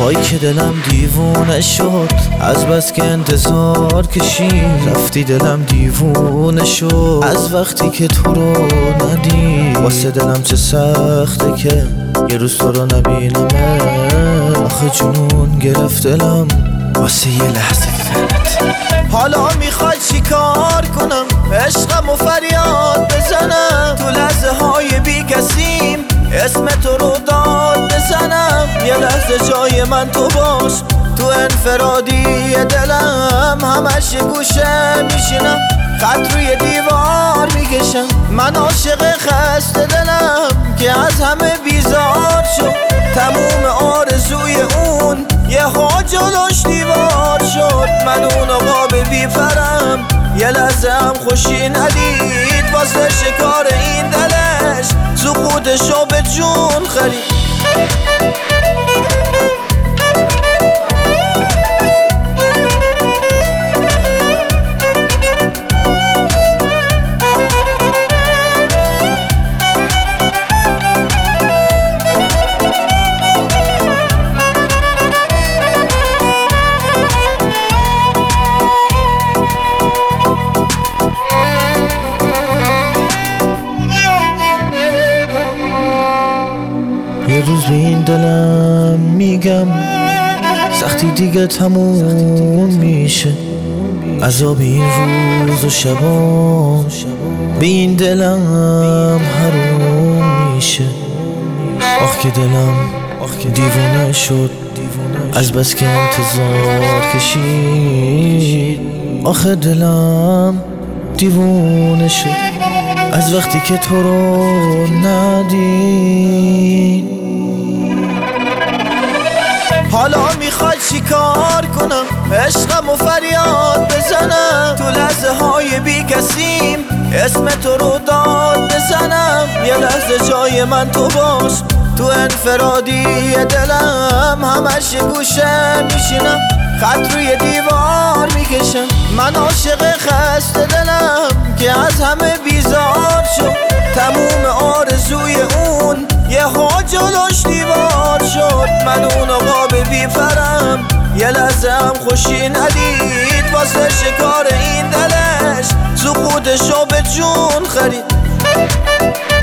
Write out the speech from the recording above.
وای که دلم دیوونه شد از بس که انتظار کشید. رفتی دلم دیوونه شد از وقتی که تو رو ندید. واسه دلم چه سخته که یه روز تو رو نبینم. آخه جنون گرفت دلم واسه یه لحظه دیدنت. حالا میخوای چی کار کنم؟ عشقم و فریاد بزنم تو لحظه های بی کسیم، اسم تو رو داد بزنم. یه لحظه جای من تو باش، تو انفرادی دلم همش یه گوشه میشینم، خط روی دیوار میکشم. من عاشق خسته دلم که از همه بیزار شد، تموم آرزوی اون یه ها جلوش دیوار شد. من اون آقا بی پرم یه لحظه هم خوشی ندید، واسه شکار این دلش سقوطشو به جون خرید. یه روز به این دلم میگم سختی دیگه تموم میشه، عذاب این روز و شبا به این دلم حروم میشه. آخ که دلم دیوونه شد از بس که انتظار کشید. آخه دلم دیوونه شد از وقتی که تو رو ندید. حالا میخوای چی کار کنم؟ عشقم و فریاد بزنم تو لحظه های بی کسیم، اسم تو رو داد بزنم. یه لحظه جای من تو باش، تو انفرادی دلم همش یه گوشه میشینم، خط روی دیوار میکشم. من عاشق خسته دلم که از همه بیزار شد، تموم آرزوی اون یه ها جلوش دیوار شد. من اون آقا بی پرم یه لحظه هم خوشی ندید، واسه شکار این دلش سقوطشو به جون خرید.